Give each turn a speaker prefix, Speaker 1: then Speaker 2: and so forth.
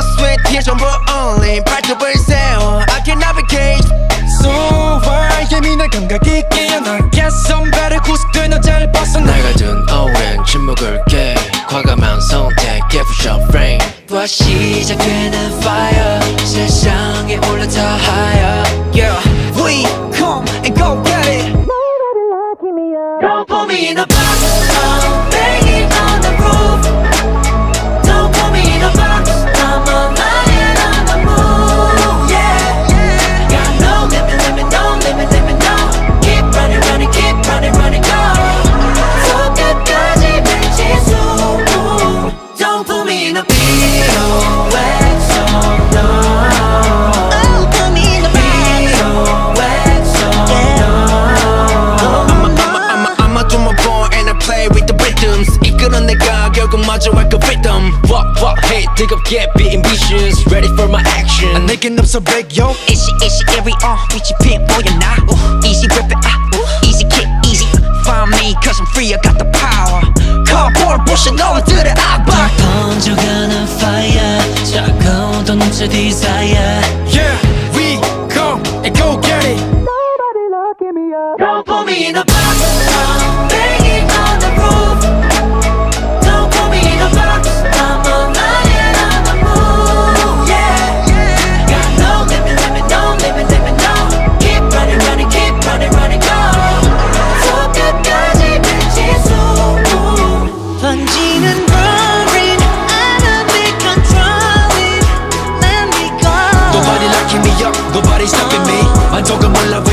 Speaker 1: sweat tears 전부 only 발톱을 세워 I can navigate
Speaker 2: So why 예민한 감각이 깨어나 Get some better 구속된 너잘 벗어나
Speaker 3: 날 가둔 오랜 침묵을 깨 과감한 선택 Give us your frame 와 시작되는 fire 세상에 올라타 higher
Speaker 1: Yeah We come and go get it
Speaker 3: Don't put me in a box I'm banging on the roof Don't put me in a box I'm a lion on the move Yeah Got no limit, limit, no limit, limit, no Keep running, running, keep running, running, go 저 끝까지 미치수 Don't put me in a BOX song, no
Speaker 1: Don't put me in a
Speaker 3: BOX song, no
Speaker 1: I'ma do my part and I play with the rhythms 이끄는 내가 결국 마주할 그 rhythm What, hey 뜨겁게 be ambitious Ready for my action
Speaker 2: 내겐 없어 break yo
Speaker 1: Easy, every 빛이 피어보여나 Easy grip it, easy kick, easy Find me cause I'm free, I got the power Cardboard 부셔 너희들의 악박
Speaker 3: 번져가는 fire 차가운 더 넘쳐 desire
Speaker 2: Yeah we go and go get it
Speaker 3: Don't put me in a box I'm banging on the roof Don't put me in a box I'm a lion on the move Yeah Got no limit, limit, no limit, limit, no Keep running, running, keep running, running, go 저 끝까지 미치수
Speaker 1: 던지는 roaring out of it, controlling Let me go
Speaker 2: Nobody locking me up, nobody stopping me 만족은 몰라 왜